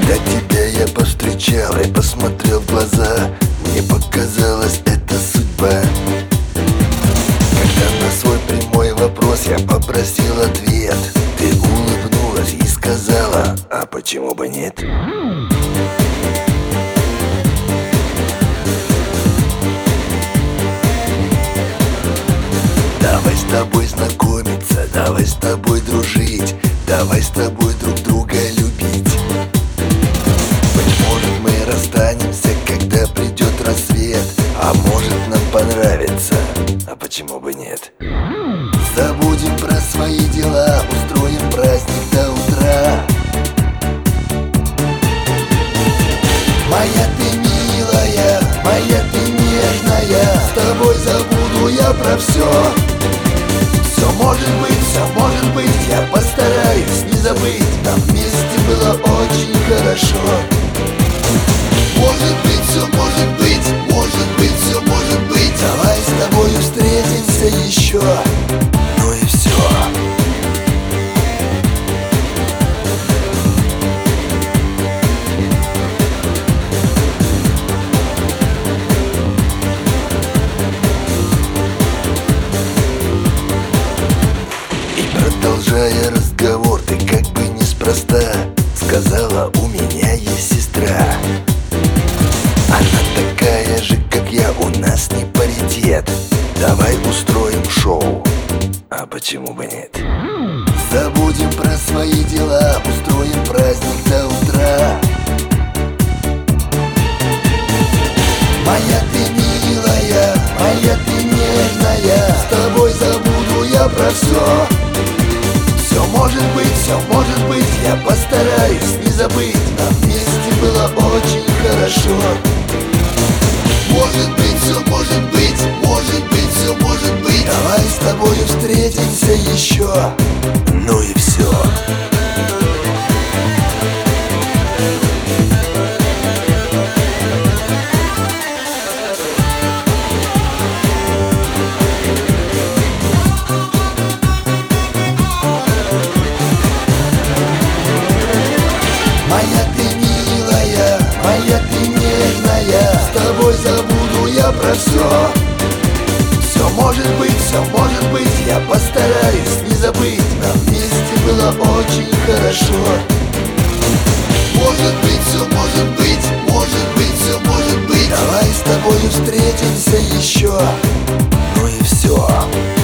Когда тебя я повстречал и посмотрел в глаза, мне показалось, это судьба. Когда на свой прямой вопрос я попросил ответ, ты улыбнулась и сказала: а почему бы нет? Давай с тобой знакомиться, давай с тобой дружить, давай с тобой друг друга любить. Быть может, мы расстанемся, когда придет рассвет, а может, нам понравится, а почему бы нет? Забудем про свои дела, устроим праздник до утра. Моя ты милая, моя ты нежная, с тобой забуду я про все. Все может быть, я постараюсь не забыть. Нам вместе было очень хорошо. Может быть, все может быть, может быть, все может быть. Давай с тобой встретимся еще. Ну и все. Продолжая разговор, ты как бы неспроста сказала: у меня есть сестра. Она такая же, как я, у нас не паритет. Давай устроим шоу, а почему бы нет? Забудем про свои дела, устроим праздник до утра. Моя ты милая, моя ты нежная, с тобой забуду я про все. Все может быть, я постараюсь не забыть. Нам вместе было очень хорошо. Может быть, все может быть, может быть, все может быть. Давай с тобой встретимся еще. Ну и все. Моя ты милая, моя ты нежная, с тобой забуду я про все. Все может быть, я постараюсь не забыть. Нам вместе было очень хорошо. Может быть, все может быть, может быть, все может быть. Давай с тобой встретимся еще. Ну и все.